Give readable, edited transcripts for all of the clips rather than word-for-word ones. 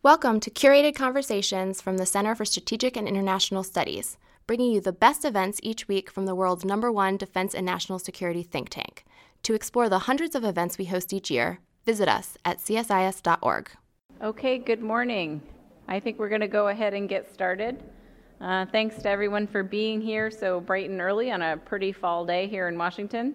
Welcome to Curated Conversations from the Center for Strategic and International Studies, bringing you the best events each week from the world's #1 defense and national security think tank. To explore the hundreds of events we host each year, visit us at csis.org. Okay, good morning. I think we're going to go ahead and get started. Thanks to everyone for being here so bright and early on a pretty fall day here in Washington.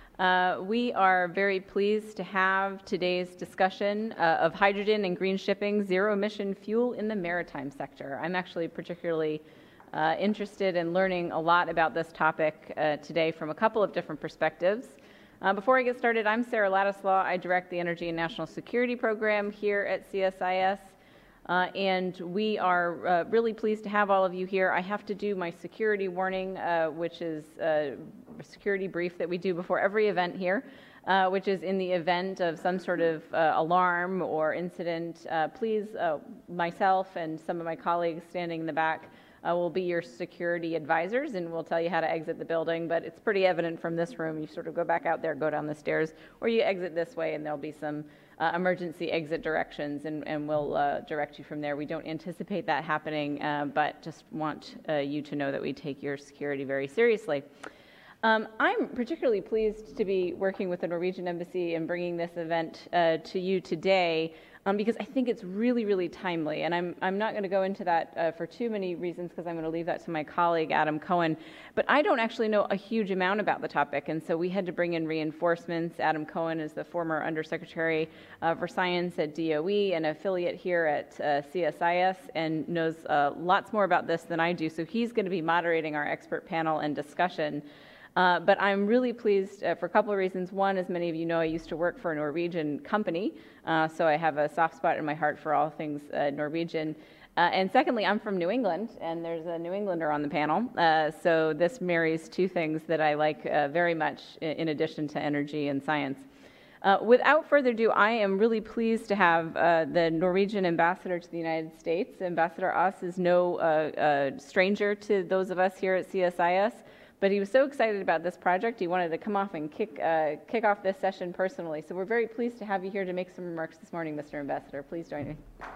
We are very pleased to have today's discussion of hydrogen and green shipping, zero-emission fuel in the maritime sector. I'm actually particularly interested in learning a lot about this topic today from a couple of different perspectives. Before I get started, I'm Sarah Ladislaw. I direct the Energy and National Security Program here at CSIS. And we are really pleased to have all of you here. I have to do my security warning, which is a security brief that we do before every event here, which is in the event of some sort of alarm or incident, please, myself and some of my colleagues standing in the back will be your security advisors, and we'll tell you how to exit the building. But it's pretty evident from this room. You sort of go back out there, go down the stairs, or you exit this way, and there'll be some emergency exit directions, and we'll direct you from there. We don't anticipate that happening, but just want you to know that we take your security very seriously. I'm particularly pleased to be working with the Norwegian Embassy and bringing this event to you today because I think it's really, really timely. And I'm not going to go into that for too many reasons because I'm going to leave that to my colleague, Adam Cohen. But I don't actually know a huge amount about the topic, and so we had to bring in reinforcements. Adam Cohen is the former Undersecretary for Science at DOE, an affiliate here at CSIS, and knows lots more about this than I do. So he's going to be moderating our expert panel and discussion. But I'm really pleased for a couple of reasons. One, as many of you know, I used to work for a Norwegian company, so I have a soft spot in my heart for all things Norwegian. And secondly, I'm from New England, and there's a New Englander on the panel, so this marries two things that I like very much in addition to energy and science. Without further ado, I am really pleased to have the Norwegian ambassador to the United States. Ambassador Aas is no stranger to those of us here at CSIS. But he was so excited about this project, he wanted to come off and kick off this session personally. So we're very pleased to have you here to make some remarks this morning, Mr. Ambassador. Please join me.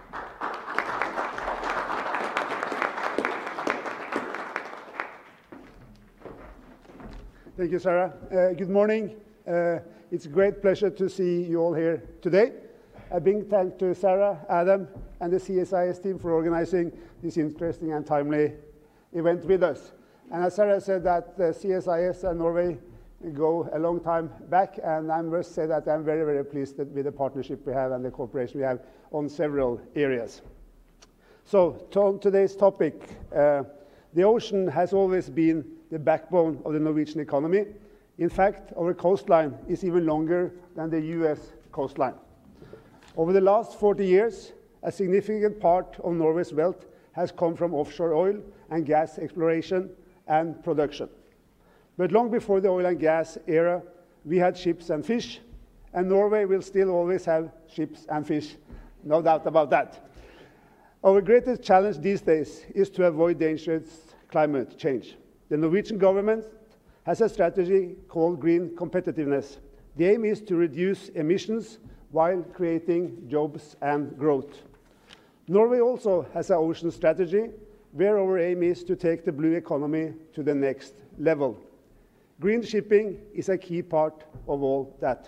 Thank you, Sarah. Good morning. It's a great pleasure to see you all here today. A big thanks to Sarah, Adam, and the CSIS team for organizing this interesting and timely event with us. And as Sarah said, that CSIS and Norway go a long time back, and I must say that I'm very, very pleased with the partnership we have and the cooperation we have on several areas. So, to today's topic, the ocean has always been the backbone of the Norwegian economy. In fact, our coastline is even longer than the US coastline. Over the last 40 years, a significant part of Norway's wealth has come from offshore oil and gas exploration and production. But long before the oil and gas era, we had ships and fish, and Norway will still always have ships and fish, no doubt about that. Our greatest challenge these days is to avoid dangerous climate change. The Norwegian government has a strategy called Green Competitiveness. The aim is to reduce emissions while creating jobs and growth. Norway also has an ocean strategy, where our aim is to take the blue economy to the next level. Green shipping is a key part of all that.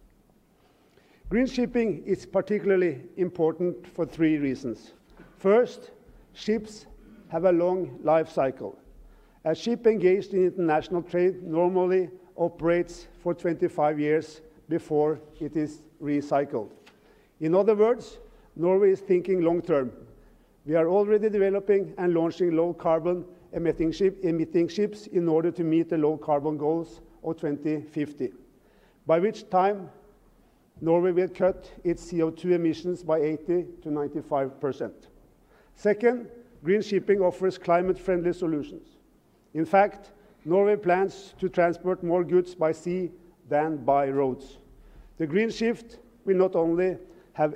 Green shipping is particularly important for three reasons. First, ships have a long life cycle. A ship engaged in international trade normally operates for 25 years before it is recycled. In other words, Norway is thinking long term. We are already developing and launching low-carbon emitting ships in order to meet the low-carbon goals of 2050, by which time Norway will cut its CO2 emissions by 80 to 95%. Second, green shipping offers climate-friendly solutions. In fact, Norway plans to transport more goods by sea than by roads. The green shift will not only have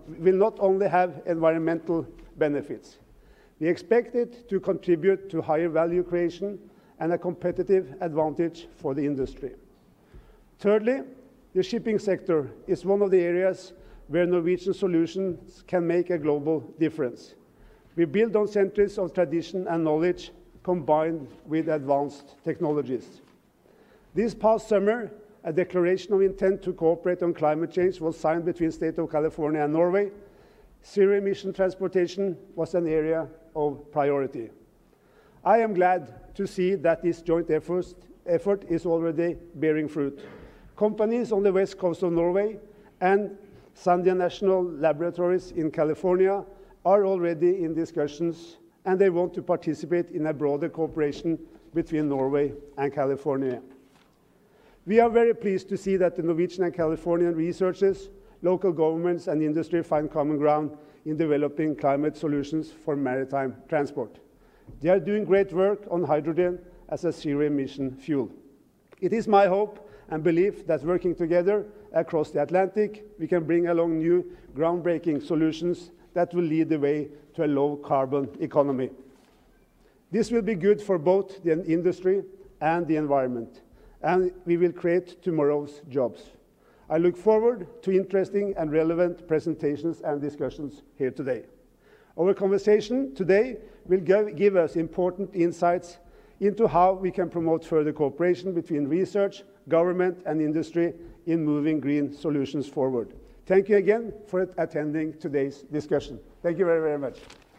environmental benefits. We expect it to contribute to higher value creation and a competitive advantage for the industry. Thirdly, the shipping sector is one of the areas where Norwegian solutions can make a global difference. We build on centuries of tradition and knowledge combined with advanced technologies. This past summer, a declaration of intent to cooperate on climate change was signed between the State of California and Norway. Zero-emission transportation was an area of priority. I am glad to see that this joint effort is already bearing fruit. Companies on the west coast of Norway and Sandia National Laboratories in California are already in discussions, and they want to participate in a broader cooperation between Norway and California. We are very pleased to see that the Norwegian and Californian researchers, local governments, and industry find common ground in developing climate solutions for maritime transport. They are doing great work on hydrogen as a zero-emission fuel. It is my hope and belief that working together across the Atlantic, we can bring along new groundbreaking solutions that will lead the way to a low-carbon economy. This will be good for both the industry and the environment, and we will create tomorrow's jobs. I look forward to interesting and relevant presentations and discussions here today. Our conversation today will give us important insights into how we can promote further cooperation between research, government, and industry in moving green solutions forward. Thank you again for attending today's discussion. Thank you very, very much.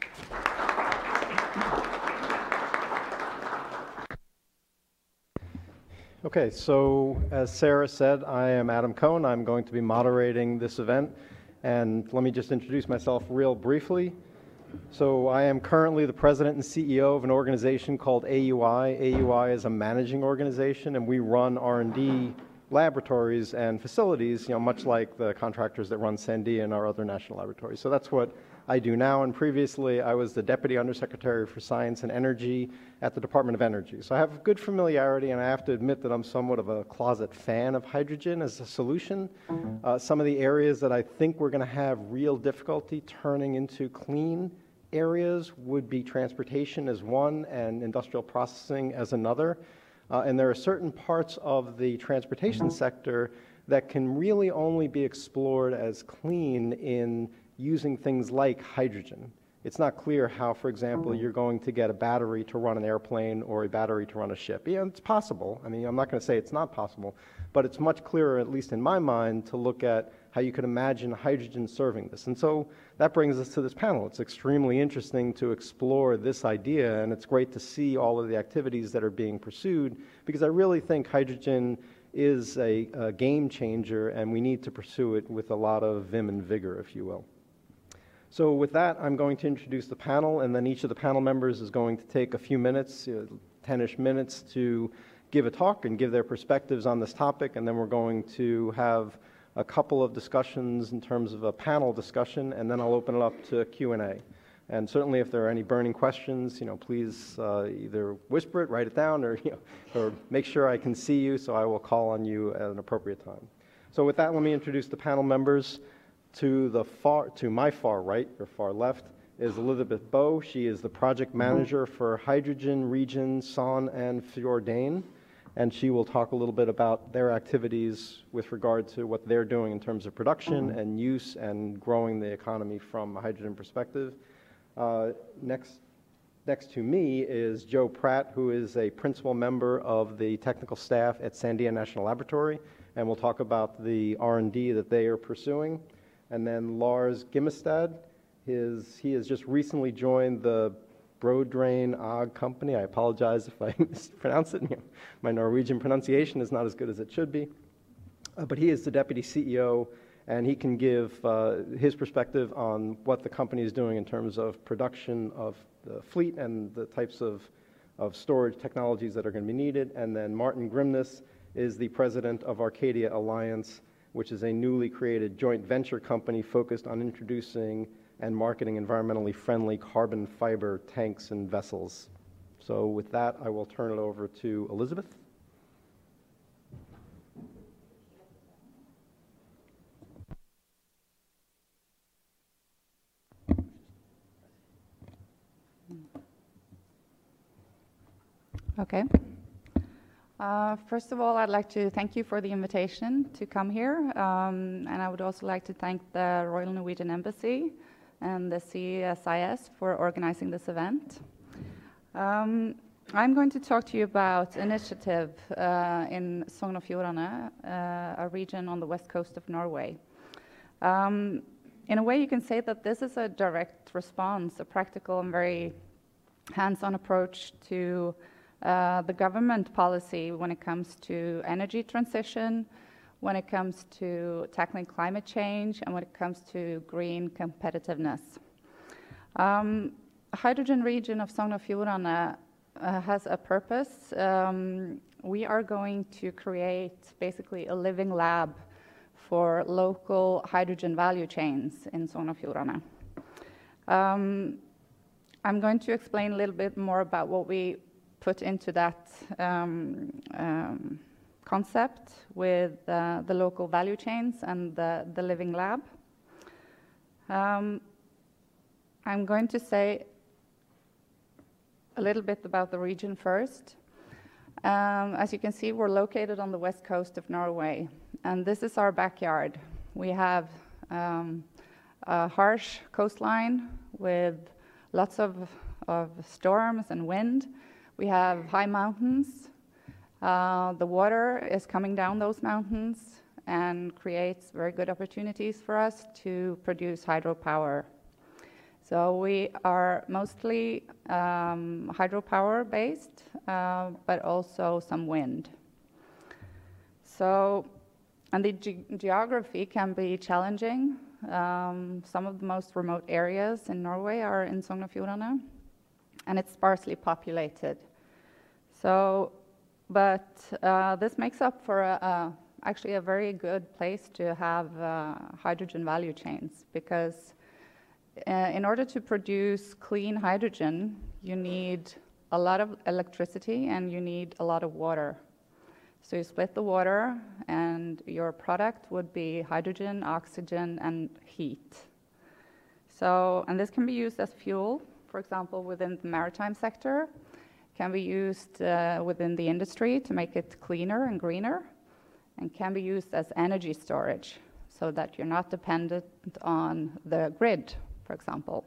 Okay, so as Sarah said, I am Adam Cohen. I'm going to be moderating this event. And let me just introduce myself real briefly. So I am currently the president and CEO of an organization called AUI. AUI is a managing organization, and we run R&D laboratories and facilities, much like the contractors that run Sandia and our other national laboratories. So that's what I do now, and previously I was the Deputy Undersecretary for Science and Energy at the Department of Energy. So I have good familiarity, and I have to admit that I'm somewhat of a closet fan of hydrogen as a solution. Some of the areas that I think we're going to have real difficulty turning into clean areas would be transportation as one and industrial processing as another. And there are certain parts of the transportation sector that can really only be explored as clean in using things like hydrogen. It's not clear how, for example, you're going to get a battery to run an airplane or a battery to run a ship. Yeah, it's possible. I mean, I'm not going to say it's not possible, but it's much clearer, at least in my mind, to look at how you could imagine hydrogen serving this. And so that brings us to this panel. It's extremely interesting to explore this idea, and it's great to see all of the activities that are being pursued, because I really think hydrogen is a game changer, and we need to pursue it with a lot of vim and vigor, if you will. So with that, I'm going to introduce the panel, and then each of the panel members is going to take a few minutes, 10-ish minutes, to give a talk and give their perspectives on this topic, and then we're going to have a couple of discussions in terms of a panel discussion, and then I'll open it up to Q&A. And certainly if there are any burning questions, please either whisper it, write it down, or, or make sure I can see you, so I will call on you at an appropriate time. So with that, let me introduce the panel members. To my far right, or far left, is Elizabeth Boe. She is the project manager for Hydrogen Region Sogn and Fjordane, and she will talk a little bit about their activities with regard to what they're doing in terms of production and use and growing the economy from a hydrogen perspective. Next to me is Joe Pratt, who is a principal member of the technical staff at Sandia National Laboratory, and we'll talk about the R&D that they are pursuing. And then Lars Gimmestad, he has just recently joined the Brodrain AG company. I apologize if I mispronounce it. My Norwegian pronunciation is not as good as it should be. But he is the deputy CEO, and he can give his perspective on what the company is doing in terms of production of the fleet and the types of storage technologies that are going to be needed. And then Martin Grimnes is the president of Arcadia Alliance, which is a newly created joint venture company focused on introducing and marketing environmentally friendly carbon fiber tanks and vessels. So with that, I will turn it over to Elizabeth. Okay. First of all, I'd like to thank you for the invitation to come here, and I would also like to thank the Royal Norwegian Embassy and the CSIS for organizing this event. I'm going to talk to you about initiative in Sogn og Fjordane, a region on the west coast of Norway. In a way, you can say that this is a direct response, a practical and very hands-on approach to the government policy when it comes to energy transition, when it comes to tackling climate change, and when it comes to green competitiveness. Hydrogen region of Sogn og Fjordane has a purpose. We are going to create basically a living lab for local hydrogen value chains in Sogn og Fjordane. I'm going to explain a little bit more about what we put into that concept with the local value chains and the living lab. I'm going to say a little bit about the region first. As you can see, we're located on the west coast of Norway, and this is our backyard. We have a harsh coastline with lots of storms and wind. We have high mountains. The water is coming down those mountains and creates very good opportunities for us to produce hydropower. So we are mostly hydropower based, but also some wind. So, and the geography can be challenging. Some of the most remote areas in Norway are in Sogn og Fjordane, and it's sparsely populated. So, but this makes up for actually a very good place to have hydrogen value chains, because in order to produce clean hydrogen, you need a lot of electricity and you need a lot of water. So you split the water and your product would be hydrogen, oxygen, and heat. So, and this can be used as fuel, for example, within the maritime sector, can be used within the industry to make it cleaner and greener, and can be used as energy storage so that you're not dependent on the grid, for example.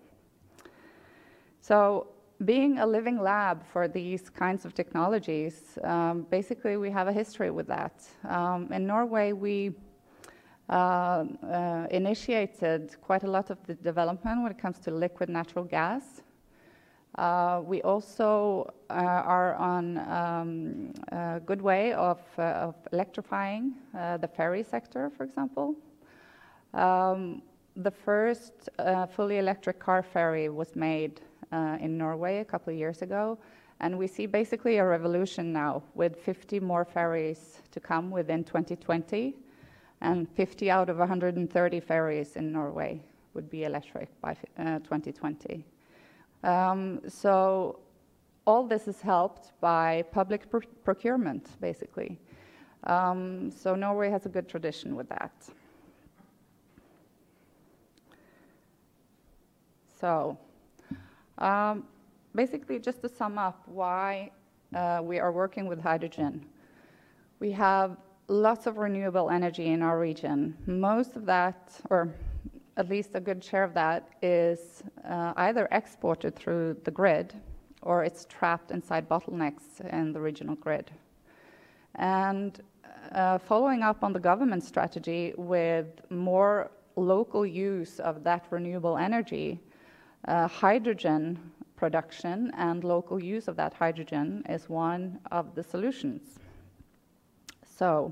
So being a living lab for these kinds of technologies, basically we have a history with that. In Norway, we initiated quite a lot of the development when it comes to liquid natural gas. We also are on a good way of electrifying the ferry sector, for example. The first fully electric car ferry was made in Norway a couple of years ago, and we see basically a revolution now with 50 more ferries to come within 2020, and 50 out of 130 ferries in Norway would be electric by 2020. So all this is helped by public procurement, basically. So Norway has a good tradition with that. So basically, just to sum up why we are working with hydrogen, we have lots of renewable energy in our region. Most of that, or at least a good share of that, is either exported through the grid or it's trapped inside bottlenecks in the regional grid. And following up on the government strategy with more local use of that renewable energy, hydrogen production and local use of that hydrogen is one of the solutions. So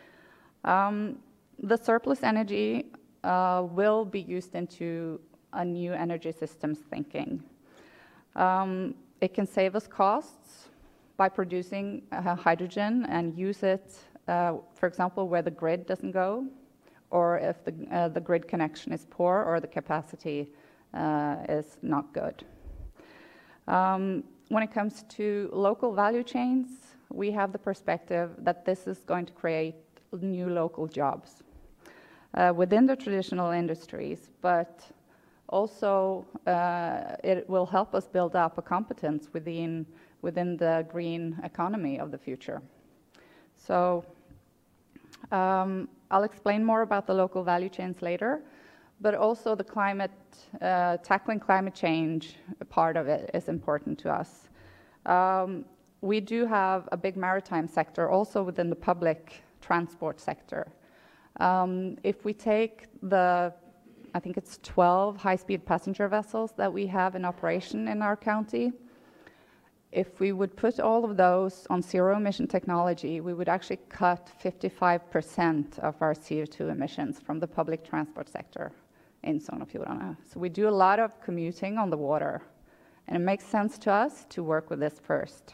the surplus energy will be used into a new energy systems thinking. It can save us costs by producing hydrogen and use it, for example, where the grid doesn't go, or if the grid connection is poor or the capacity is not good. When it comes to local value chains, we have the perspective that this is going to create new local jobs within the traditional industries, but also it will help us build up a competence within the green economy of the future. So I'll explain more about the local value chains later, but also the tackling climate change part of it is important to us. We do have a big maritime sector also within the public transport sector. If we take I think it's 12 high-speed passenger vessels that we have in operation in our county, if we would put all of those on zero-emission technology, we would actually cut 55% of our CO2 emissions from the public transport sector in Sogn og Fjordane. So we do a lot of commuting on the water, and it makes sense to us to work with this first.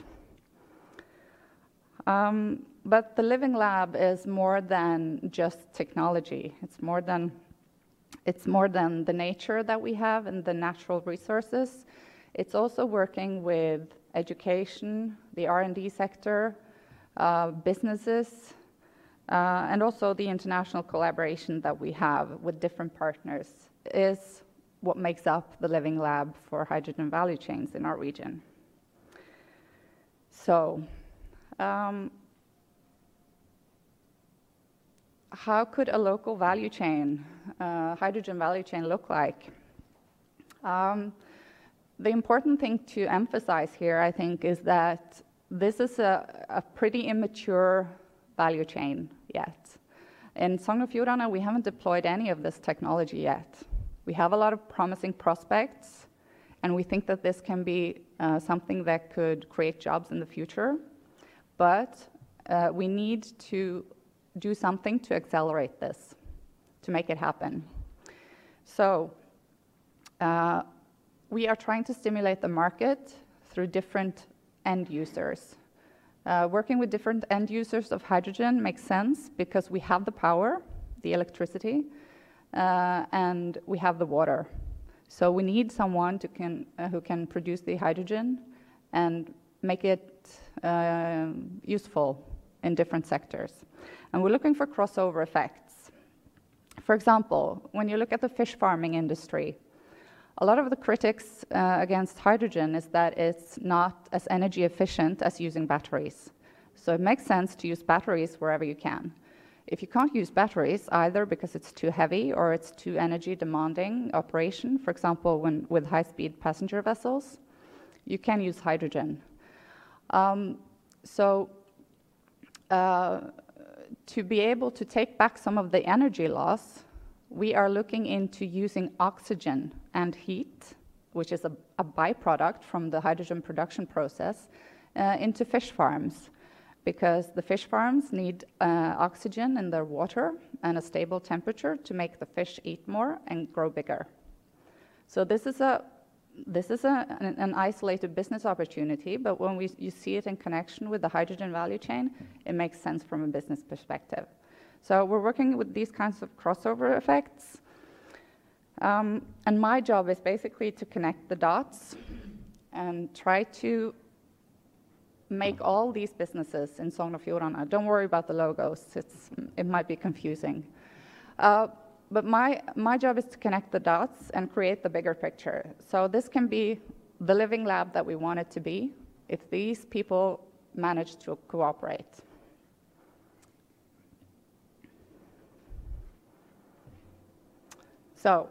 But the Living Lab is more than just technology. It's more than the nature that we have and the natural resources. It's also working with education, the R&D sector, businesses, and also the international collaboration that we have with different partners is what makes up the Living Lab for hydrogen value chains in our region. So, how could a local value chain, hydrogen value chain, look like? The important thing to emphasize here, I think, is that this is a pretty immature value chain yet. In Sogn og Fjordane, we haven't deployed any of this technology yet. We have a lot of promising prospects, and we think that this can be something that could create jobs in the future. But we need to do something to accelerate this, to make it happen. So we are trying to stimulate the market through different end users. Working with different end users of hydrogen makes sense because we have the power, the electricity, and we have the water. So we need someone who can produce the hydrogen and make it useful in different sectors. And we're looking for crossover effects. For example, when you look at the fish farming industry, a lot of the critics against hydrogen is that it's not as energy efficient as using batteries. So it makes sense to use batteries wherever you can. If you can't use batteries, either because it's too heavy or it's too energy demanding operation, for example, with high-speed passenger vessels, you can use hydrogen. To be able to take back some of the energy loss, we are looking into using oxygen and heat, which is a byproduct from the hydrogen production process, into fish farms, because the fish farms need oxygen in their water and a stable temperature to make the fish eat more and grow bigger. So this is an isolated business opportunity, but when you see it in connection with the hydrogen value chain, it makes sense from a business perspective. So we're working with these kinds of crossover effects. And my job is basically to connect the dots and try to make all these businesses in Sogn og Fjordane. Don't worry about the logos, it might be confusing. But my job is to connect the dots and create the bigger picture. So this can be the Living Lab that we want it to be if these people manage to cooperate. So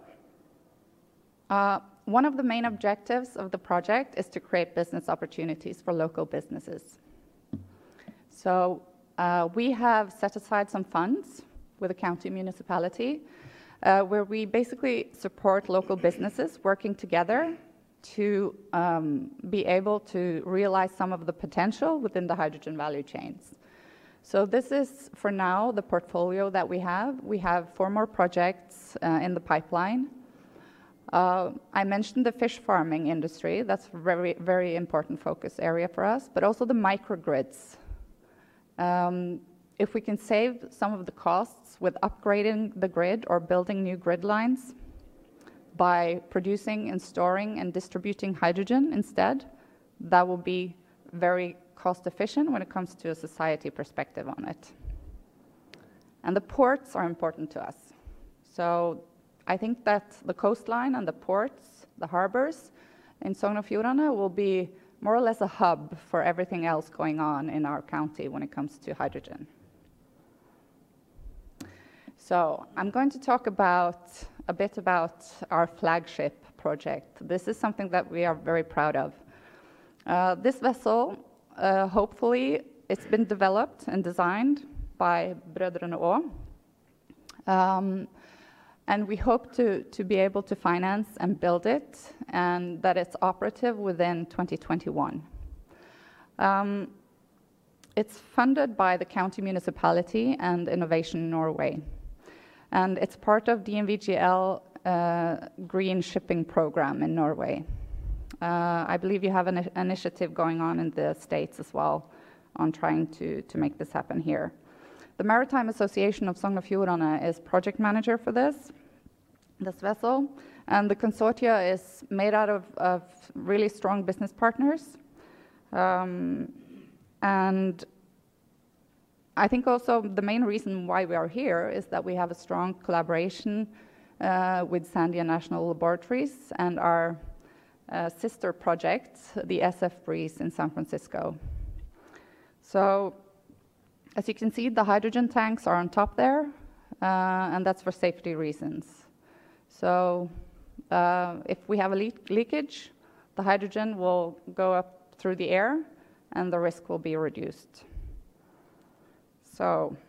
one of the main objectives of the project is to create business opportunities for local businesses. So we have set aside some funds with the county municipality where we basically support local businesses working together to be able to realize some of the potential within the hydrogen value chains. So this is, for now, the portfolio that we have. We have 4 more projects in the pipeline. I mentioned the fish farming industry. That's a very, very important focus area for us, but also the microgrids. If we can save some of the costs with upgrading the grid or building new grid lines by producing and storing and distributing hydrogen instead, that will be very cost efficient when it comes to a society perspective on it. And the ports are important to us. So I think that the coastline and the ports, the harbors in Sogn og Fjordane will be more or less a hub for everything else going on in our county when it comes to hydrogen. So I'm going to talk a bit about our flagship project. This is something that we are very proud of. This vessel, hopefully, it's been developed and designed by Brødrene Aa. And we hope to be able to finance and build it, and that it's operative within 2021. It's funded by the county municipality and Innovation Norway. And it's part of DNVGL Green Shipping Program in Norway. I believe you have an initiative going on in the States as well on trying to make this happen here. The Maritime Association of Sogn og Fjordane is project manager for this vessel, and the consortia is made out of really strong business partners. And I think also the main reason why we are here is that we have a strong collaboration with Sandia National Laboratories and our sister project, the SF Breeze in San Francisco. So, as you can see, the hydrogen tanks are on top there, and that's for safety reasons. So, if we have a leakage, the hydrogen will go up through the air, and the risk will be reduced. So,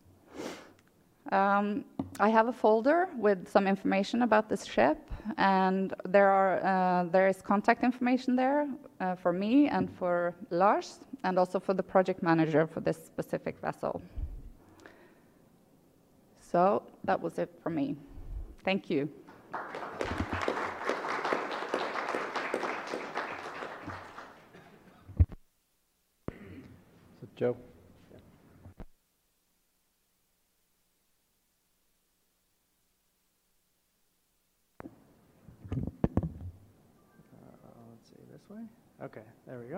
I have a folder with some information about this ship, and there is contact information there for me and for Lars, and also for the project manager for this specific vessel. So that was it for me. Thank you. So, Joe. Okay, there we go.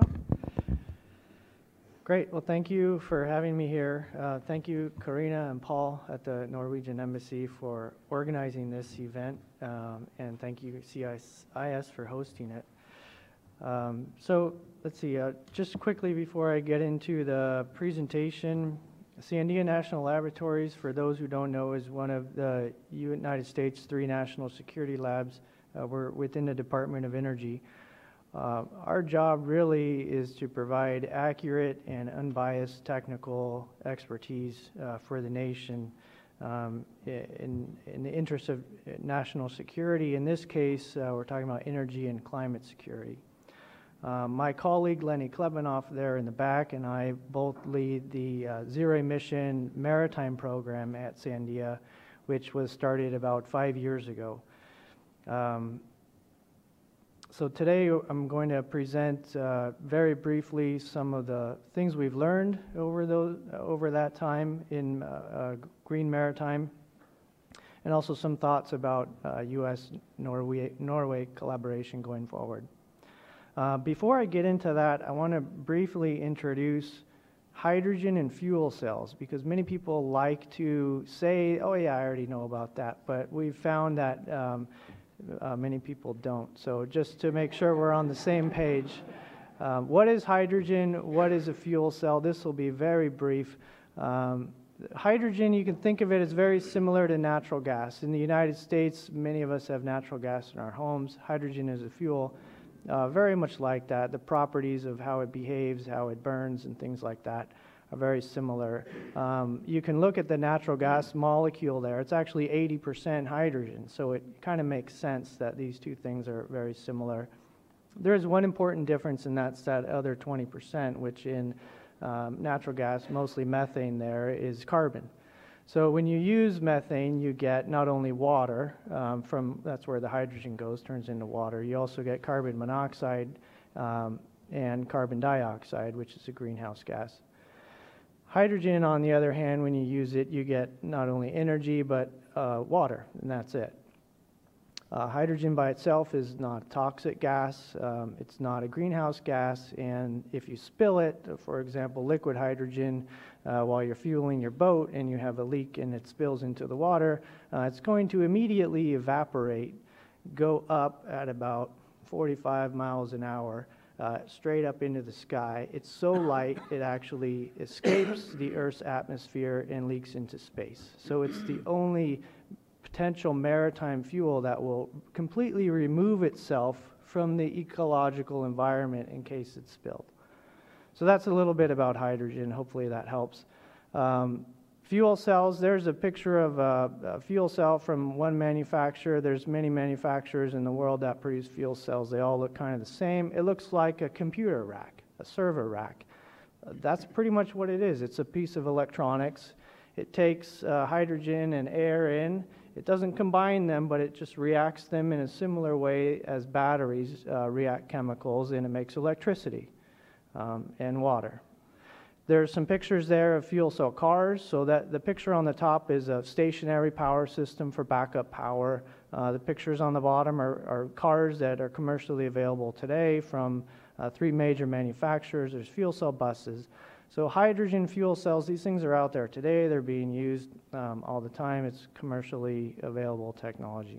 Great, well, thank you for having me here. Thank you, Karina and Paul at the Norwegian Embassy for organizing this event, and thank you, CIS, for hosting it. So, let's see, just quickly before I get into the presentation, Sandia National Laboratories, for those who don't know, is one of the United States' 3 national security labs. We're within the Department of Energy. Our job really is to provide accurate and unbiased technical expertise for the nation in the interest of national security. In this case, we're talking about energy and climate security. My colleague Lenny Klebanoff there in the back and I both lead the Zero Emission Maritime Program at Sandia, which was started about 5 years ago. So today I'm going to present very briefly some of the things we've learned over that time in green maritime, and also some thoughts about U.S.-Norway collaboration going forward. Before I get into that, I want to briefly introduce hydrogen and fuel cells, because many people like to say, oh yeah, I already know about that, but we've found that many people don't. So just to make sure we're on the same page, what is hydrogen? What is a fuel cell? This will be very brief. Hydrogen, you can think of it as very similar to natural gas. In the United States, many of us have natural gas in our homes. Hydrogen is a fuel, very much like that. The properties of how it behaves, how it burns, and things like that are very similar. You can look at the natural gas molecule there. It's actually 80% hydrogen, so it kind of makes sense that these two things are very similar. There is one important difference, and that's that other 20%, which in natural gas, mostly methane there, is carbon. So when you use methane, you get not only water, that's where the hydrogen goes, turns into water. You also get carbon monoxide and carbon dioxide, which is a greenhouse gas. Hydrogen, on the other hand, when you use it, you get not only energy, but water, and that's it. Hydrogen by itself is not a toxic gas, it's not a greenhouse gas, and if you spill it, for example, liquid hydrogen, while you're fueling your boat and you have a leak and it spills into the water, it's going to immediately evaporate, go up at about 45 miles an hour, straight up into the sky. It's so light it actually escapes the Earth's atmosphere and leaks into space. So it's the only potential maritime fuel that will completely remove itself from the ecological environment in case it's spilled. So that's a little bit about hydrogen. Hopefully that helps. Fuel cells, there's a picture of a fuel cell from one manufacturer. There's many manufacturers in the world that produce fuel cells. They all look kind of the same. It looks like a computer rack, a server rack. That's pretty much what it is. It's a piece of electronics. It takes hydrogen and air in. It doesn't combine them, but it just reacts them in a similar way as batteries react chemicals, and it makes electricity and water. There's some pictures there of fuel cell cars. So that the picture on the top is a stationary power system for backup power. The pictures on the bottom are cars that are commercially available today from 3 major manufacturers. There's fuel cell buses. So hydrogen fuel cells, these things are out there today. They're being used all the time. It's commercially available technology.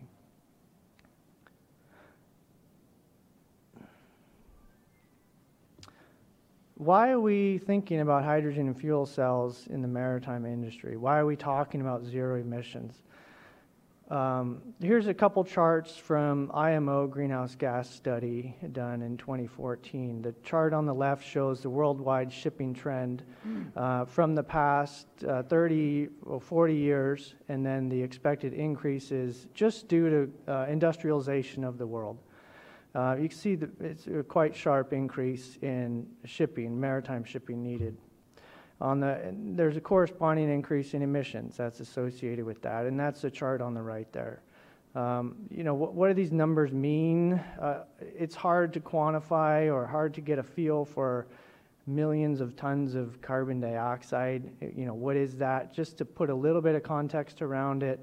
Why are we thinking about hydrogen and fuel cells in the maritime industry? Why are we talking about zero emissions? Here's a couple charts from IMO greenhouse gas study done in 2014. The chart on the left shows the worldwide shipping trend from the past 30 or 40 years, and then the expected increases just due to industrialization of the world. You can see that it's a quite sharp increase in shipping, maritime shipping needed. There's a corresponding increase in emissions that's associated with that, and that's the chart on the right there. What do these numbers mean? It's hard to quantify or hard to get a feel for millions of tons of carbon dioxide. What is that? Just to put a little bit of context around it,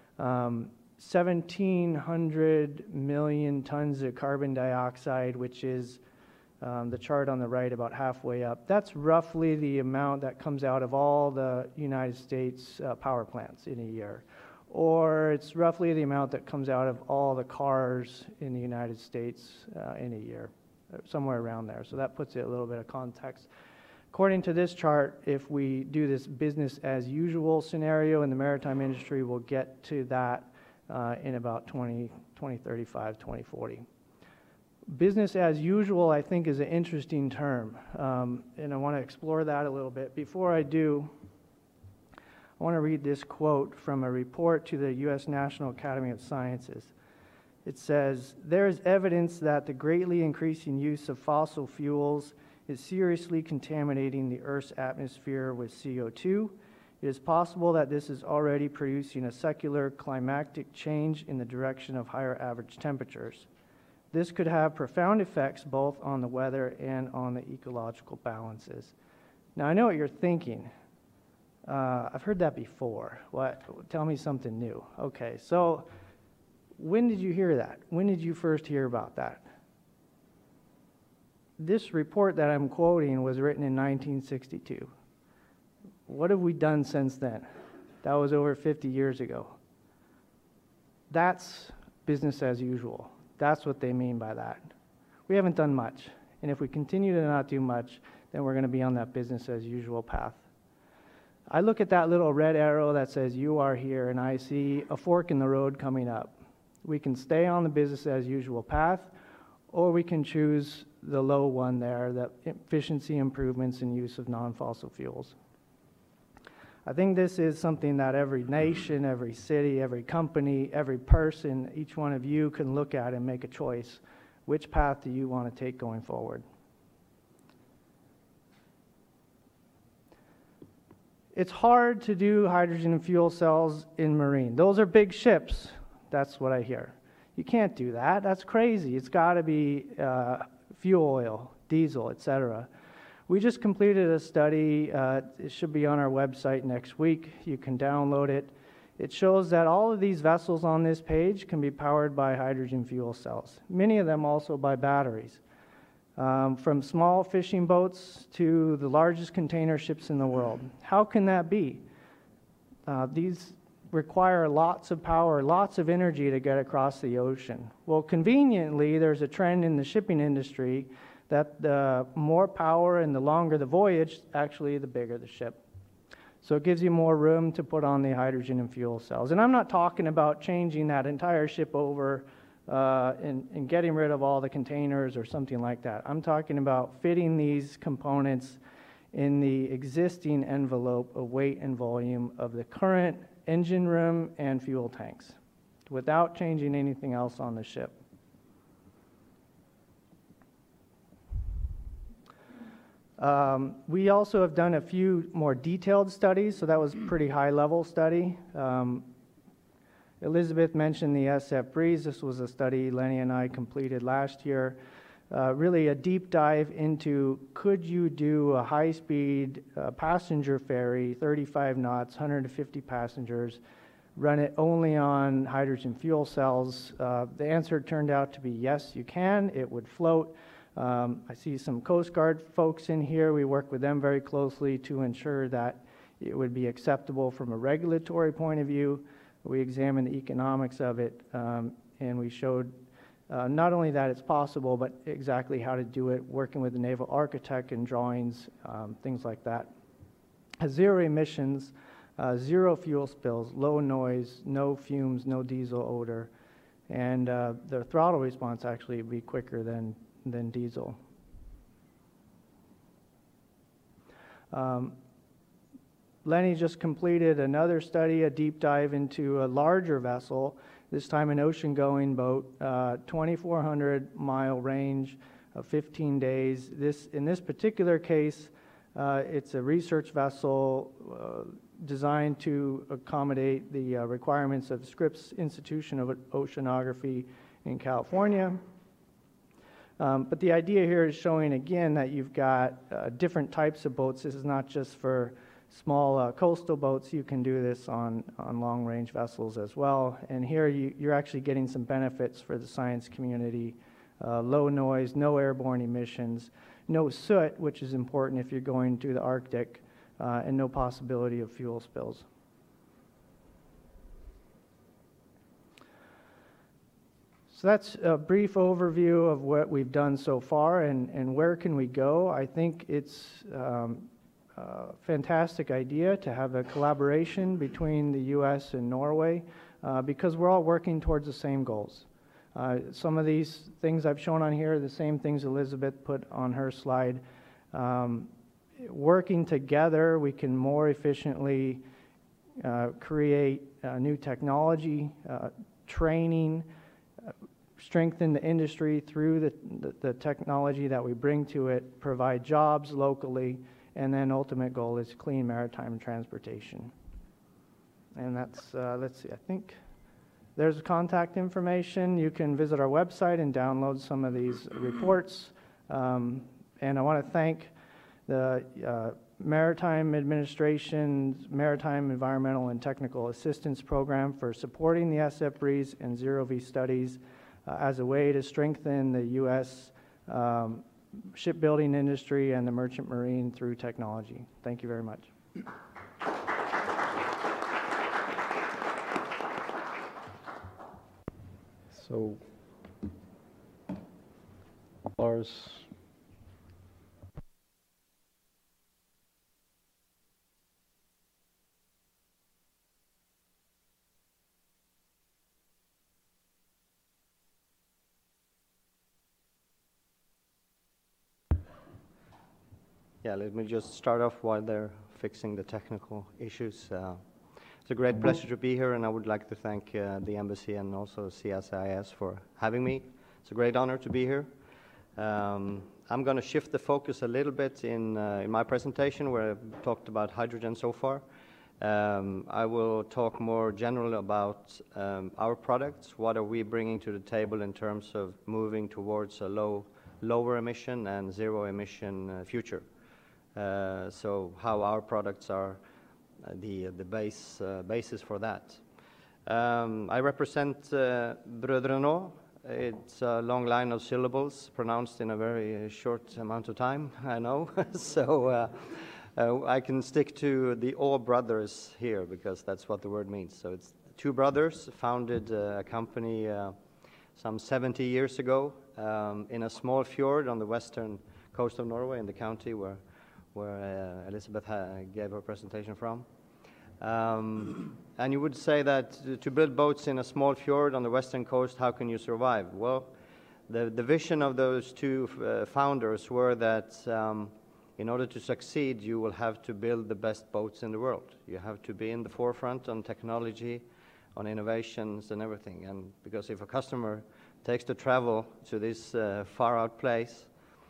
1,700 million tons of carbon dioxide, which is the chart on the right about halfway up. That's roughly the amount that comes out of all the United States power plants in a year. Or it's roughly the amount that comes out of all the cars in the United States in a year, somewhere around there. So that puts it a little bit of context. According to this chart, if we do this business as usual scenario in the maritime industry, we'll get to that in about 2035, 2040. Business as usual, I think, is an interesting term, and I want to explore that a little bit. Before I do, I want to read this quote from a report to the U.S. National Academy of Sciences. It says, "There is evidence that the greatly increasing use of fossil fuels is seriously contaminating the Earth's atmosphere with CO2. It is possible that this is already producing a secular climatic change in the direction of higher average temperatures. This could have profound effects both on the weather and on the ecological balances." Now, I know what you're thinking. I've heard that before. What? Tell me something new. Okay, so when did you hear that? When did you first hear about that? This report that I'm quoting was written in 1962. What have we done since then? That was over 50 years ago. That's business as usual. That's what they mean by that. We haven't done much. And if we continue to not do much, then we're going to be on that business as usual path. I look at that little red arrow that says you are here, and I see a fork in the road coming up. We can stay on the business as usual path, or we can choose the low one there, the efficiency improvements and use of non-fossil fuels. I think this is something that every nation, every city, every company, every person, each one of you can look at and make a choice. Which path do you want to take going forward? It's hard to do hydrogen and fuel cells in marine. Those are big ships. That's what I hear. You can't do that. That's crazy. It's got to be fuel oil, diesel, etc. We just completed a study. It should be on our website next week. You can download it. It shows that all of these vessels on this page can be powered by hydrogen fuel cells, many of them also by batteries. From small fishing boats to the largest container ships in the world. How can that be? These require lots of power, lots of energy to get across the ocean. Well, conveniently, there's a trend in the shipping industry that the more power and the longer the voyage, actually the bigger the ship. So it gives you more room to put on the hydrogen and fuel cells. And I'm not talking about changing that entire ship over and getting rid of all the containers or something like that. I'm talking about fitting these components in the existing envelope of weight and volume of the current engine room and fuel tanks without changing anything else on the ship. We also have done a few more detailed studies, so that was a pretty high-level study. Elizabeth mentioned the SF Breeze. This was a study Lenny and I completed last year. Really a deep dive into could you do a high-speed passenger ferry, 35 knots, 150 passengers, run it only on hydrogen fuel cells? The answer turned out to be yes, you can. It would float. I see some Coast Guard folks in here. We work with them very closely to ensure that it would be acceptable from a regulatory point of view. We examined the economics of it, and we showed not only that it's possible, but exactly how to do it, working with the naval architect and drawings, things like that. Zero emissions, zero fuel spills, low noise, no fumes, no diesel odor, and the throttle response actually would be quicker than diesel. Lenny just completed another study, a deep dive into a larger vessel, this time an ocean-going boat, 2,400-mile range of 15 days. In this particular case, it's a research vessel designed to accommodate the requirements of Scripps Institution of Oceanography in California. But the idea here is showing again that you've got different types of boats. This is not just for small coastal boats. You can do this on long-range vessels as well. And here you're actually getting some benefits for the science community. Low noise, no airborne emissions, no soot, which is important if you're going to the Arctic, and no possibility of fuel spills. So that's a brief overview of what we've done so far and where can we go. I think it's a fantastic idea to have a collaboration between the U.S. and Norway because we're all working towards the same goals. Some of these things I've shown on here are the same things Elizabeth put on her slide. Working together, we can more efficiently create new technology, training, strengthen the industry through the technology that we bring to it, provide jobs locally, and then ultimate goal is clean maritime transportation. And that's, let's see, I think there's contact information. You can visit our website and download some of these reports. And I want to thank the Maritime Administration's Maritime Environmental and Technical Assistance Program for supporting the SF Breeze and Zero-V studies as a way to strengthen the U.S. Shipbuilding industry and the merchant marine through technology. Thank you very much. So, Lars. Yeah, let me just start off while they're fixing the technical issues. It's a great pleasure to be here, and I would like to thank the embassy and also CSIS for having me. It's a great honor to be here. I'm going to shift the focus a little bit in my presentation, where I've talked about hydrogen so far. I will talk more generally about our products. What are we bringing to the table in terms of moving towards a lower emission and zero emission future? So how our products are the basis for that. I represent Brødrene. It's a long line of syllables pronounced in a very short amount of time, I know. So I can stick to the All Brothers here because that's what the word means. So it's two brothers founded a company some 70 years ago in a small fjord on the western coast of Norway, in the county where Elizabeth gave her presentation from. And you would say that to build boats in a small fjord on the western coast, how can you survive? Well, the vision of those two founders were that in order to succeed, you will have to build the best boats in the world. You have to be in the forefront on technology, on innovations and everything. And because if a customer takes to travel to this far-out place,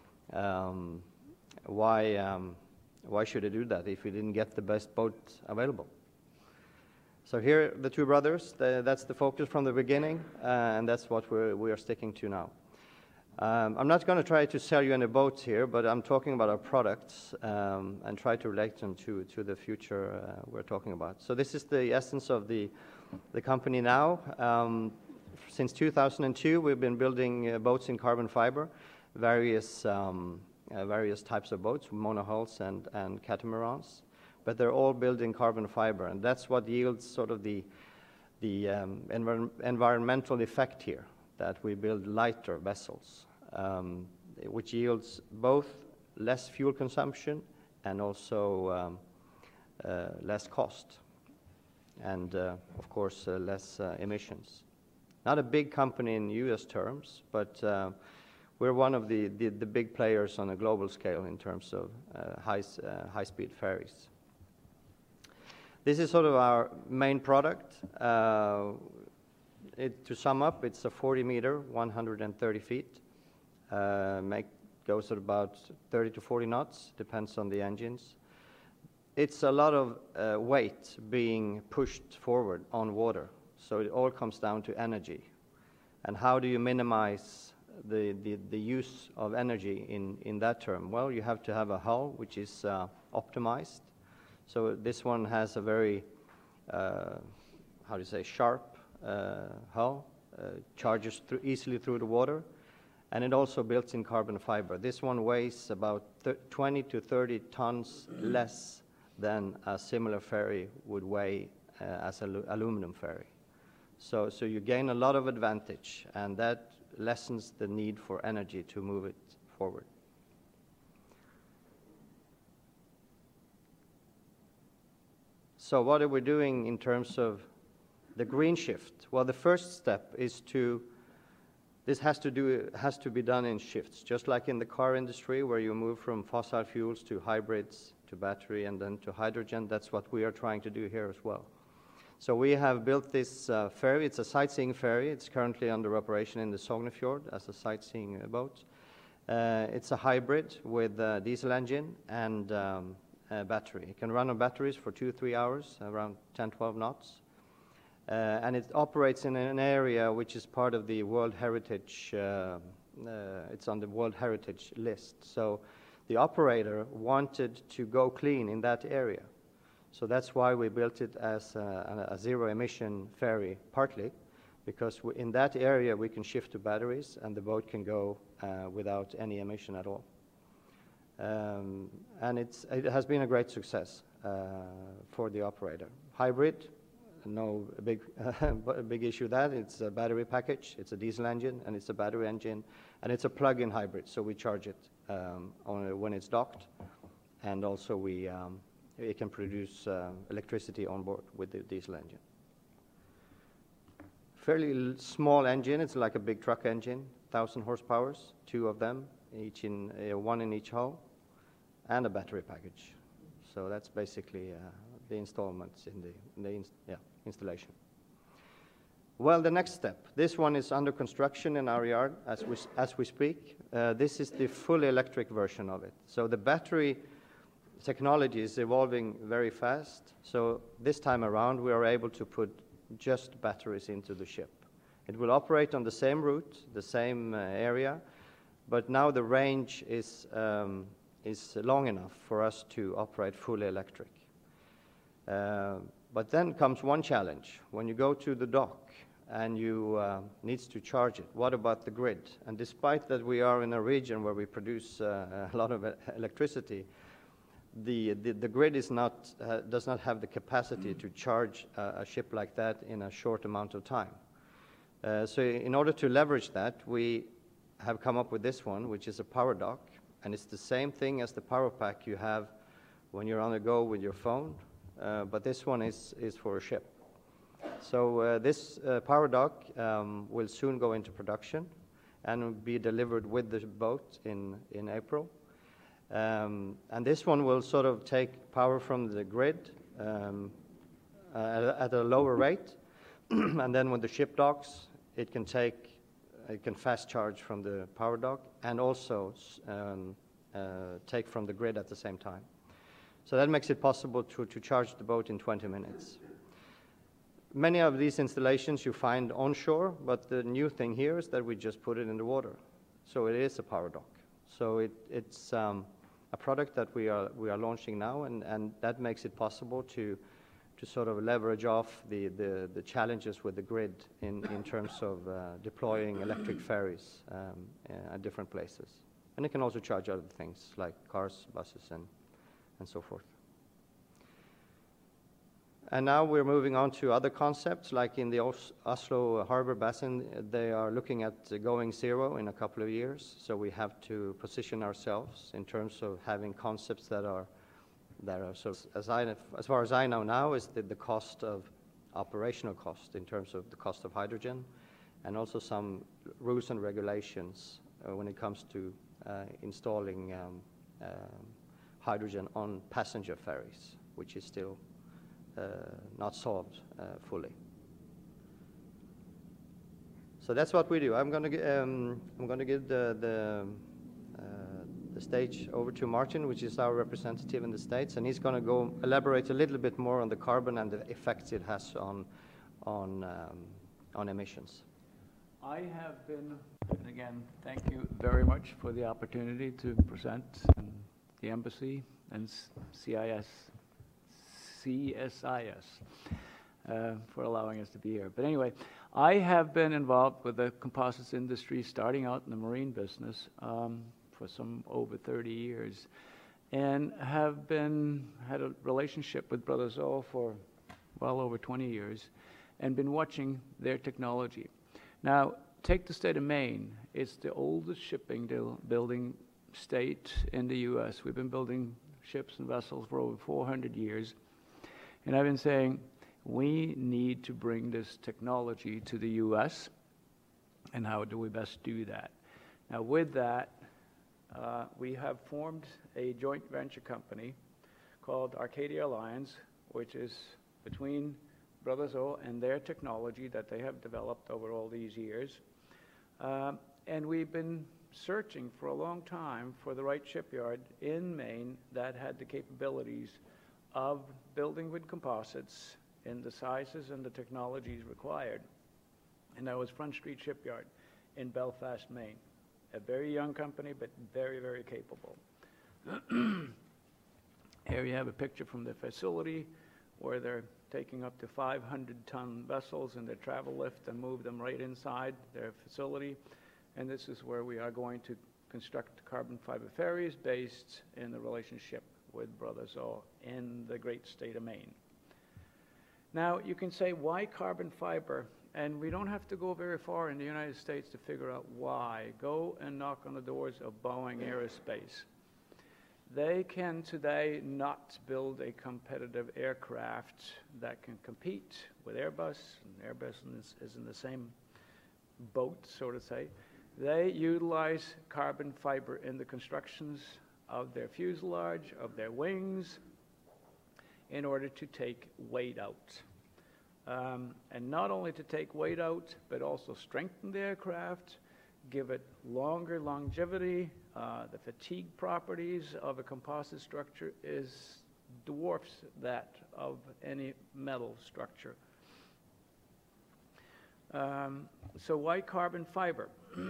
why should he do that if he didn't get the best boat available? So here, the two brothers, that's the focus from the beginning, and that's what we are sticking to now. I'm not going to try to sell you any boats here, but I'm talking about our products and try to relate them to the future we're talking about. So this is the essence of the company now. Since 2002, we've been building boats in carbon fiber, various types of boats, monohulls and catamarans. But they're all built in carbon fiber, and that's what yields sort of the environmental effect here, that we build lighter vessels, which yields both less fuel consumption and also less cost, and of course less emissions. Not a big company in US terms, but we're one of the big players on a global scale in terms of high-speed ferries. This is sort of our main product. To sum up, it's a 40-meter, 130 feet. Goes at about 30 to 40 knots, depends on the engines. It's a lot of weight being pushed forward on water, so it all comes down to energy. And how do you minimize the use of energy in that term? Well, you have to have a hull which is optimized. So this one has a very, sharp hull, charges easily through the water, and it also built in carbon fiber. This one weighs about 20 to 30 tons less than a similar ferry would weigh as an aluminum ferry. So you gain a lot of advantage, and that lessens the need for energy to move it forward. So what are we doing in terms of the green shift? Well, the first step is this has to be done in shifts, just like in the car industry where you move from fossil fuels to hybrids, to battery, and then to hydrogen. That's what we are trying to do here as well. So we have built this ferry. It's a sightseeing ferry. It's currently under operation in the Sognefjord as a sightseeing boat. It's a hybrid with a diesel engine and battery. It can run on batteries for 2-3 hours, around 10-12 knots. And it operates in an area which is part of the World Heritage, it's on the World Heritage list. So the operator wanted to go clean in that area. So that's why we built it as a zero-emission ferry, partly, because in that area we can shift to batteries and the boat can go without any emission at all. And it has been a great success for the operator. Hybrid, no big issue that. It's a battery package, it's a diesel engine, and it's a battery engine, and it's a plug-in hybrid, so we charge it when it's docked, and also it can produce electricity on board with the diesel engine. Fairly small engine, it's like a big truck engine, 1,000 horsepower, 2 of them, one in each hull, and a battery package. So that's basically the installments in the installation. Well, the next step. This one is under construction in our yard as we speak. This is the fully electric version of it. So the battery technology is evolving very fast. So this time around, we are able to put just batteries into the ship. It will operate on the same route, the same area, but now the range is long enough for us to operate fully electric. But then comes one challenge. When you go to the dock and you needs to charge it, what about the grid? And despite that we are in a region where we produce a lot of electricity, the grid does not have the capacity to charge a ship like that in a short amount of time. So in order to leverage that, we have come up with this one, which is a power dock, and it's the same thing as the power pack you have when you're on the go with your phone, but this one is for a ship. So this power dock will soon go into production and will be delivered with the boat in April. And this one will sort of take power from the grid at a lower rate, and then when the ship docks, it can fast charge from the power dock and also take from the grid at the same time. So that makes it possible to charge the boat in 20 minutes. Many of these installations you find onshore, but the new thing here is that we just put it in the water. So it is a power dock. So it's a product that we are launching now, and that makes it possible to sort of leverage off the challenges with the grid in terms of deploying electric ferries at different places. And it can also charge other things like cars, buses, and so forth. And now we're moving on to other concepts, like in the Oslo Harbor Basin, they are looking at going zero in a couple of years. So we have to position ourselves in terms of having concepts that are sort of, as far as I know now, is the cost of operational cost in terms of the cost of hydrogen, and also some rules and regulations when it comes to installing hydrogen on passenger ferries, which is still not solved fully. So that's what we do. I'm going to give the stage over to Martin, which is our representative in the States, and he's going to go elaborate a little bit more on the carbon and the effects it has on emissions. I have been, and again, thank you very much for the opportunity to present the embassy and CSIS for allowing us to be here. But anyway, I have been involved with the composites industry starting out in the marine business for some over 30 years, and have had a relationship with Brothers O for well over 20 years, and been watching their technology. Now, take the state of Maine. It's the oldest shipping building state in the U.S. We've been building ships and vessels for over 400 years, and I've been saying we need to bring this technology to the U.S., and how do we best do that? Now, with that, we have formed a joint venture company called Arcadia Alliance, which is between Brothers O and their technology that they have developed over all these years. And we've been searching for a long time for the right shipyard in Maine that had the capabilities of building with composites in the sizes and the technologies required. And that was Front Street Shipyard in Belfast, Maine. A very young company, but very, very capable. Here you have a picture from the facility where they're taking up to 500-ton vessels in their travel lift and move them right inside their facility. And this is where we are going to construct carbon fiber ferries based in the relationship with Brothers O in the great state of Maine. Now, you can say, why carbon fiber? And we don't have to go very far in the United States to figure out why. Go and knock on the doors of Boeing Aerospace. They can today not build a competitive aircraft that can compete with Airbus, and Airbus is in the same boat, so to say. They utilize carbon fiber in the constructions of their fuselage, of their wings, in order to take weight out. And not only to take weight out, but also strengthen the aircraft, give it longer longevity. The fatigue properties of a composite structure dwarfs that of any metal structure. So why carbon fiber?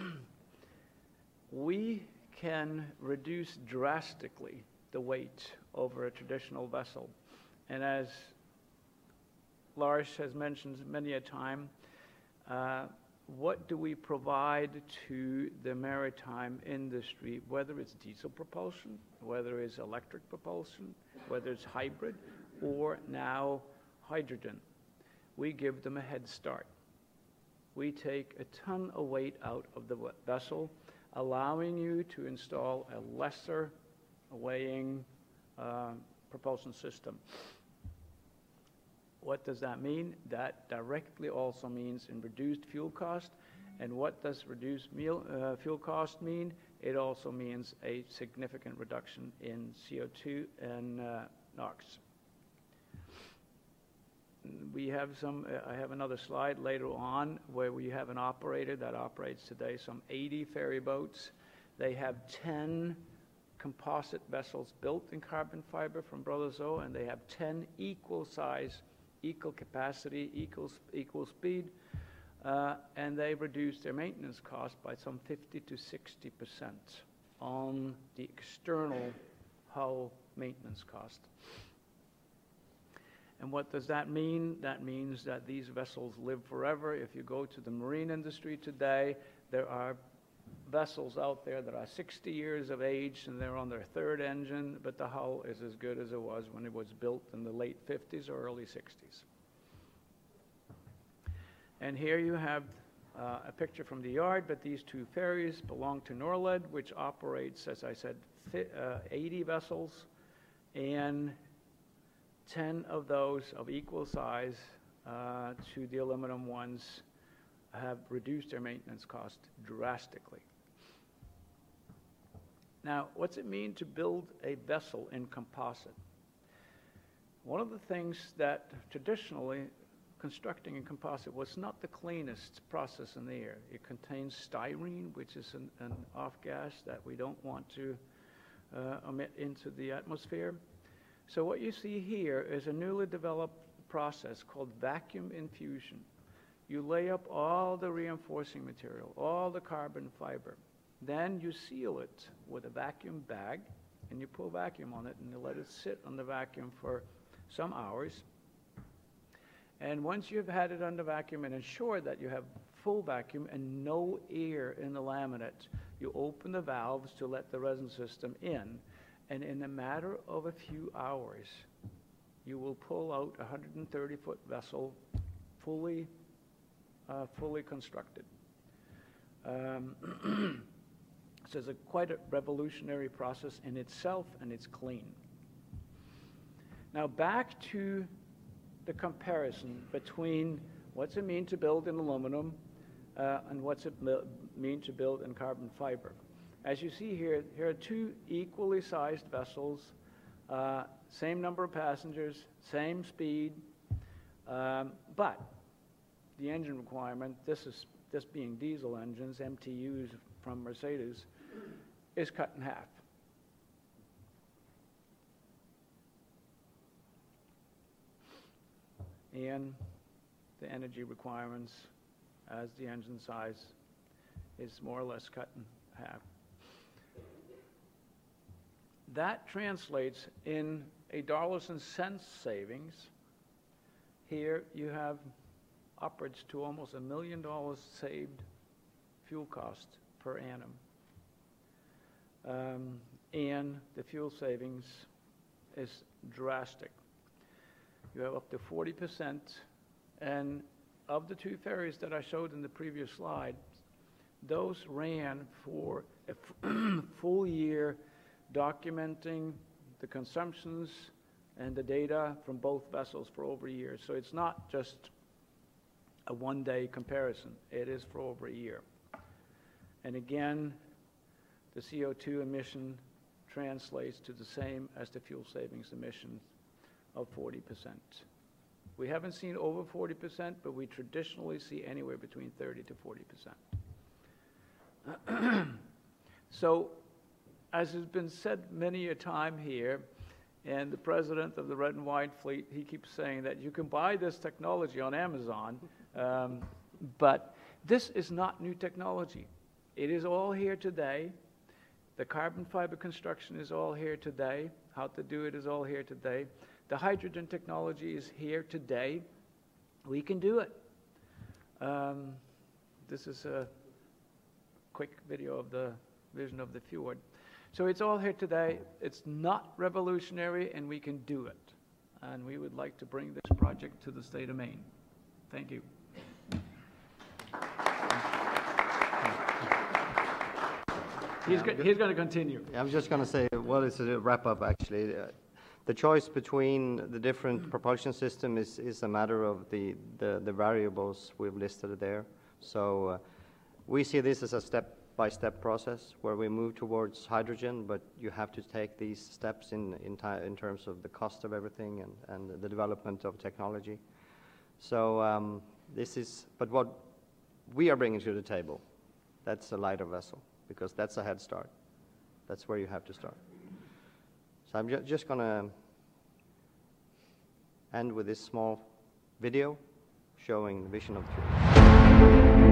We can reduce drastically the weight over a traditional vessel. And as Lars has mentioned many a time, what do we provide to the maritime industry, whether it's diesel propulsion, whether it's electric propulsion, whether it's hybrid, or now hydrogen? We give them a head start. We take a ton of weight out of the vessel. allowing you to install a lesser weighing propulsion system. What does that mean? That directly also means in reduced fuel cost. And what does reduced fuel cost mean? It also means a significant reduction in CO2 and NOx. We have I have another slide later on where we have an operator that operates today some 80 ferry boats. They have 10 composite vessels built in carbon fiber from Brothers O, and they have 10 equal size, equal capacity, equal speed, and they reduce their maintenance cost by some 50 to 60% on the external hull maintenance cost. And what does that mean? That means that these vessels live forever. If you go to the marine industry today, there are vessels out there that are 60 years of age and they're on their third engine, but the hull is as good as it was when it was built in the late 50s or early 60s. And here you have a picture from the yard, but these two ferries belong to Norled, which operates, as I said, 80 vessels, and 10 of those of equal size to the aluminum ones have reduced their maintenance cost drastically. Now, what's it mean to build a vessel in composite? One of the things that traditionally constructing in composite was not the cleanest process in the air. It contains styrene, which is an off gas that we don't want to emit into the atmosphere. So what you see here is a newly developed process called vacuum infusion. You lay up all the reinforcing material, all the carbon fiber. Then you seal it with a vacuum bag, and you pull vacuum on it, and you let it sit on the vacuum for some hours. And once you've had it under vacuum and ensure that you have full vacuum and no air in the laminate, you open the valves to let the resin system in. And in a matter of a few hours, you will pull out a 130-foot vessel fully constructed. So it's quite a revolutionary process in itself, and it's clean. Now back to the comparison between what's it mean to build in aluminum and what's it mean to build in carbon fiber. As you see here, here are two equally sized vessels, same number of passengers, same speed, but the engine requirement, this being diesel engines, MTUs from Mercedes, is cut in half. And the energy requirements as the engine size is more or less cut in half. That translates in a dollars and cents savings. Here you have upwards to almost $1 million saved fuel cost per annum. And the fuel savings is drastic. You have up to 40%, and of the two ferries that I showed in the previous slide, those ran for a full year documenting the consumptions and the data from both vessels for over a year. So it's not just a one-day comparison. It is for over a year. And again, the CO2 emission translates to the same as the fuel savings emission of 40%. We haven't seen over 40%, but we traditionally see anywhere between 30 to 40%. So, as has been said many a time here, and the president of the Red and White Fleet, he keeps saying that you can buy this technology on Amazon, but this is not new technology. It is all here today. The carbon fiber construction is all here today. How to do it is all here today. The hydrogen technology is here today. We can do it. This is a quick video of the vision of the fjord. So it's all here today. It's not revolutionary, and we can do it. And we would like to bring this project to the state of Maine. Thank you. He's going to continue. I'm just going to say, well, it's a wrap-up, actually. The choice between the different propulsion system is a matter of the variables we've listed there. So we see this as a step-by-step process where we move towards hydrogen, but you have to take these steps in terms of the cost of everything and the development of technology. So but what we are bringing to the table, that's a lighter vessel, because that's a head start. That's where you have to start. So I'm just going to end with this small video showing the vision of the future.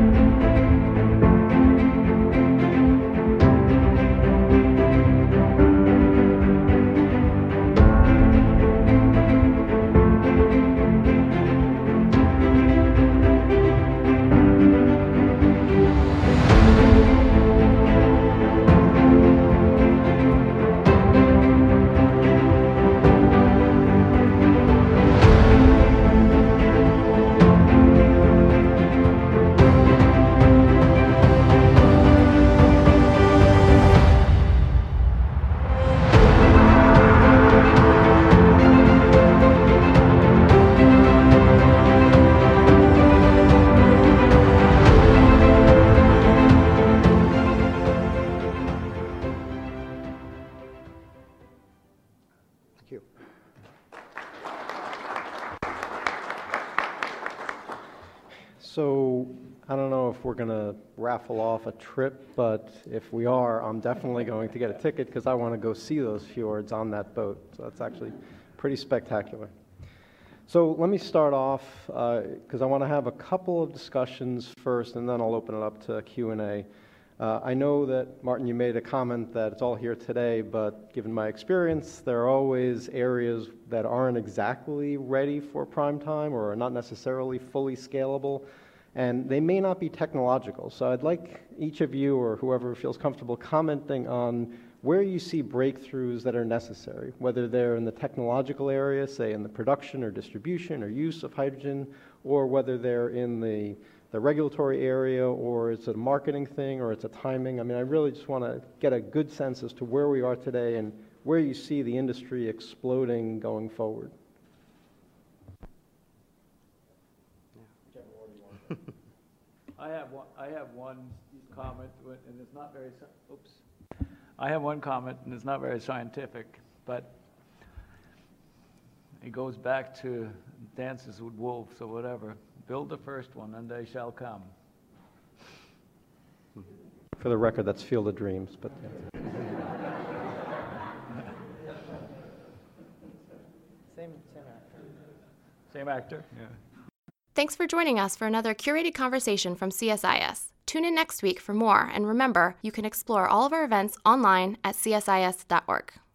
So I don't know if we're going to raffle off a trip, but if we are, I'm definitely going to get a ticket because I want to go see those fjords on that boat. So that's actually pretty spectacular. So let me start off because I want to have a couple of discussions first, and then I'll open it up to Q&A. I know that, Martin, you made a comment that it's all here today, but given my experience, there are always areas that aren't exactly ready for prime time or are not necessarily fully scalable, and they may not be technological. So I'd like each of you or whoever feels comfortable commenting on where you see breakthroughs that are necessary, whether they're in the technological area, say in the production or distribution or use of hydrogen, or whether they're in the regulatory area, or it's a marketing thing, or it's a timing. I mean, I really just want to get a good sense as to where we are today and where you see the industry exploding going forward. I have one comment, and it's not very. Oops. I have one comment, and it's not very scientific, but it goes back to Dances with Wolves or whatever. Build the first one, and they shall come. For the record, that's Field of Dreams, but yeah. Same actor. Same actor? Yeah. Thanks for joining us for another curated conversation from CSIS. Tune in next week for more, and remember, you can explore all of our events online at csis.org.